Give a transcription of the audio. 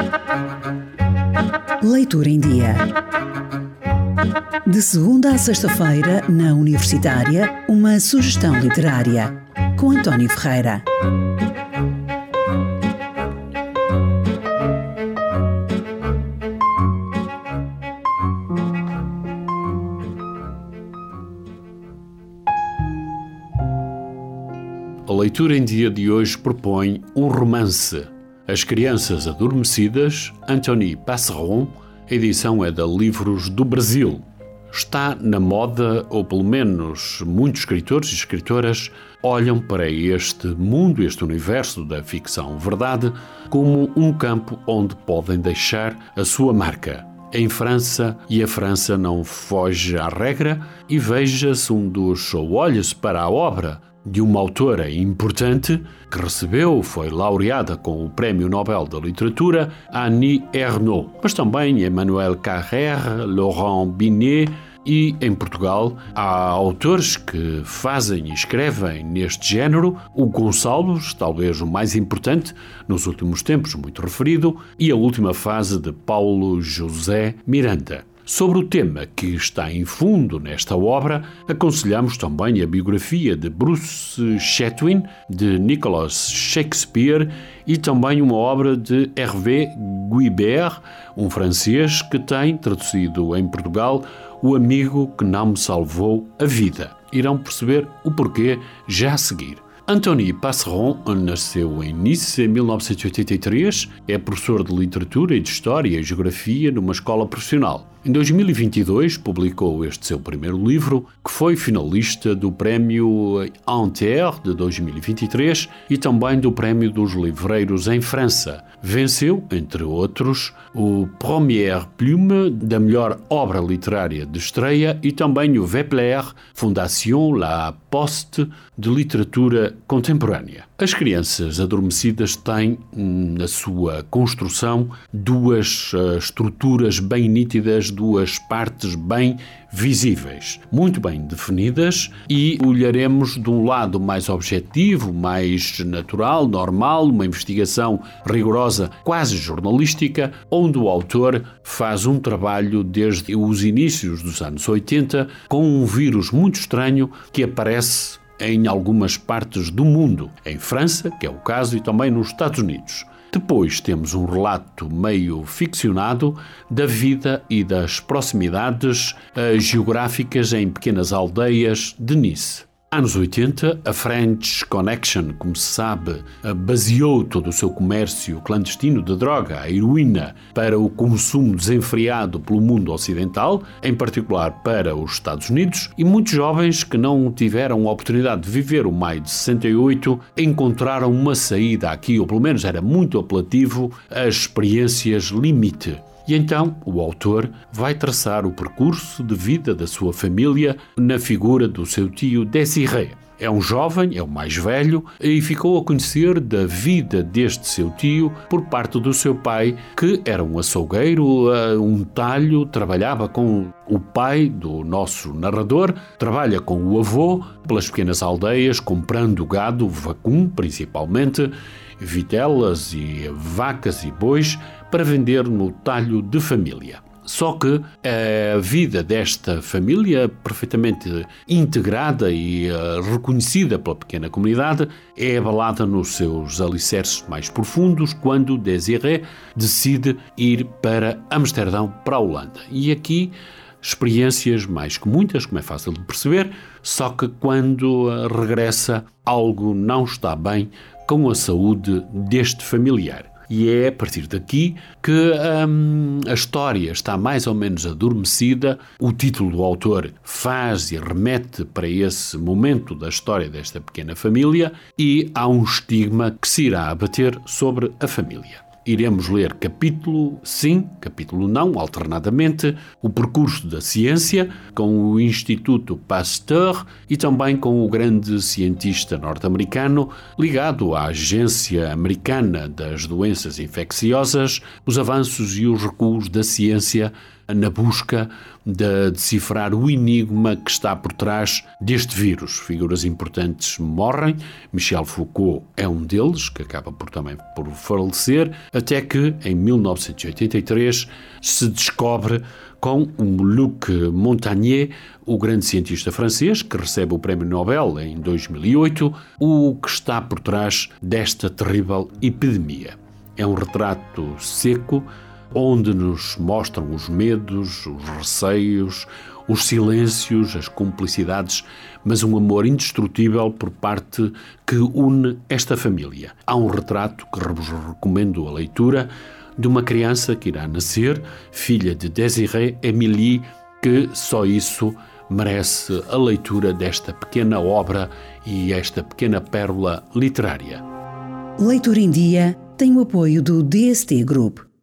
Leitura em Dia. De segunda a sexta-feira, na Universitária, uma sugestão literária, com António Ferreira. A leitura em dia de hoje propõe um romance, As Crianças Adormecidas, Anthony Passeron. A edição é da Livros do Brasil. Está na moda, ou pelo menos muitos escritores e escritoras olham para este mundo, este universo da ficção-verdade, como um campo onde podem deixar a sua marca. Em França, e a França não foge à regra, e veja-se ou olha-se para a obra de uma autora importante que foi laureada com o Prémio Nobel da Literatura, Annie Ernaux, mas também Emmanuel Carrère, Laurent Binet, e em Portugal há autores que fazem e escrevem neste género, o Gonçalves, talvez o mais importante, nos últimos tempos muito referido, e a última fase de Paulo José Miranda. Sobre o tema que está em fundo nesta obra, aconselhamos também a biografia de Bruce Chatwin, de Nicholas Shakespeare, e também uma obra de Hervé Guibert, um francês que tem traduzido em Portugal O Amigo que Não Me Salvou a Vida. Irão perceber o porquê já a seguir. Anthony Passeron nasceu em Nice em 1983, é professor de literatura e de história e geografia numa escola profissional. Em 2022 publicou este seu primeiro livro, que foi finalista do Prémio Inter de 2023 e também do Prémio dos Livreiros em França. Venceu, entre outros, o Première Plume da melhor obra literária de estreia e também o Vepler Fondation La Poste de literatura contemporânea. As Crianças Adormecidas têm, na sua construção, duas estruturas bem nítidas, duas partes bem visíveis, muito bem definidas, e olharemos de um lado mais objetivo, mais natural, normal, uma investigação rigorosa, quase jornalística, onde o autor faz um trabalho desde os inícios dos anos 80 com um vírus muito estranho que aparece em algumas partes do mundo, em França, que é o caso, e também nos Estados Unidos. Depois temos um relato meio ficcionado da vida e das proximidades geográficas em pequenas aldeias de Nice. Anos 80, a French Connection, como se sabe, baseou todo o seu comércio clandestino de droga, a heroína, para o consumo desenfreado pelo mundo ocidental, em particular para os Estados Unidos, e muitos jovens que não tiveram a oportunidade de viver o maio de 68 encontraram uma saída aqui, ou pelo menos era muito apelativo, as experiências limite. E então o autor vai traçar o percurso de vida da sua família na figura do seu tio Désiré. É um jovem, é o mais velho, e ficou a conhecer da vida deste seu tio por parte do seu pai, que era um açougueiro, um talho, trabalhava com o pai do nosso narrador, trabalha com o avô pelas pequenas aldeias, comprando gado, vacum principalmente, vitelas e vacas e bois, para vender no talho de família. Só que a vida desta família, perfeitamente integrada e reconhecida pela pequena comunidade, é abalada nos seus alicerces mais profundos quando Désiré decide ir para Amsterdão, para a Holanda. E aqui experiências mais que muitas, como é fácil de perceber, só que quando regressa algo não está bem com a saúde deste familiar. E é a partir daqui que a história está mais ou menos adormecida. O título do autor faz e remete para esse momento da história desta pequena família e há um estigma que se irá abater sobre a família. Iremos ler capítulo sim, capítulo não, alternadamente, o percurso da ciência com o Instituto Pasteur e também com o grande cientista norte-americano ligado à Agência Americana das Doenças Infecciosas, os avanços e os recuos da ciência na busca de decifrar o enigma que está por trás deste vírus. Figuras importantes morrem, Michel Foucault é um deles, que acaba também por falecer, até que, em 1983, se descobre com o Luc Montagnier, o grande cientista francês, que recebe o Prémio Nobel em 2008, o que está por trás desta terrível epidemia. É um retrato seco, onde nos mostram os medos, os receios, os silêncios, as cumplicidades, mas um amor indestrutível por parte que une esta família. Há um retrato que vos recomendo a leitura de uma criança que irá nascer, filha de Désiré Émilie, que só isso merece a leitura desta pequena obra e esta pequena pérola literária. Leitura em Dia tem o apoio do DST Group.